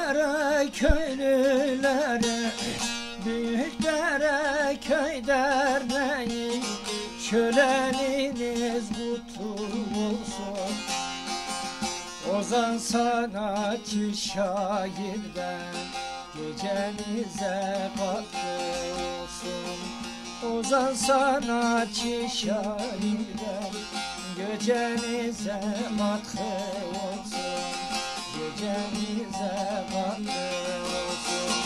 Büyükdere köylüleri, Büyükdere köy derneği, şöleniniz kutlu olsun. Ozan sanatçı şairden, gecenize katkı olsun. Ozan sanatçı şairden, gecenize katkı olsun. Gecenize katkı olsun.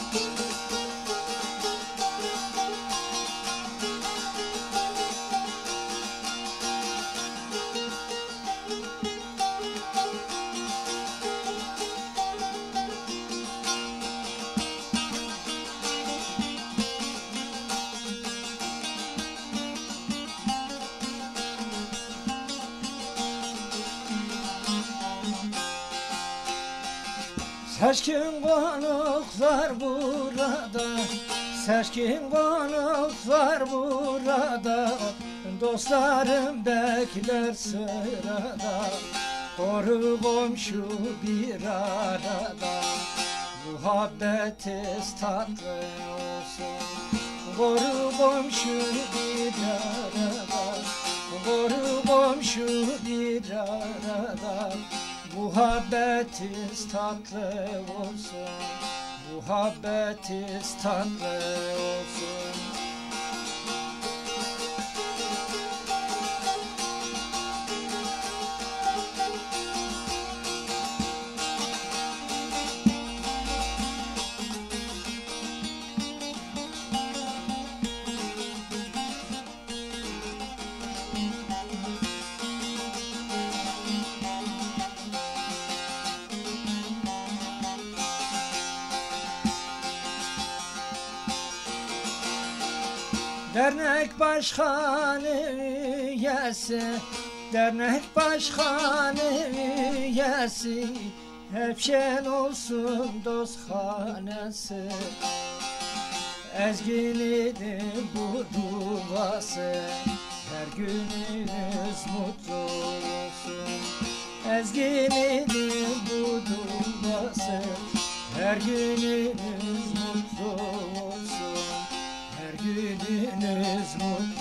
Seçkin konuklar burada, seçkin konuklar burada, dostlarım bekler sırada, koru komşu bir arada, muhabbetiz tatlı olsun. Koru komşu bir arada, koru komşu bir arada, muhabbetiz tatlı olsun, muhabbetiz tatlı olsun. Dernek başkanı üyesi, dernek başkanı üyesi, hep şen olsun dosthanesi. Ezginin bu duası, her gününüz mutlu olsun. Ezginin bu duası, her gününüz mutlu olsun. Her gününüz mutlu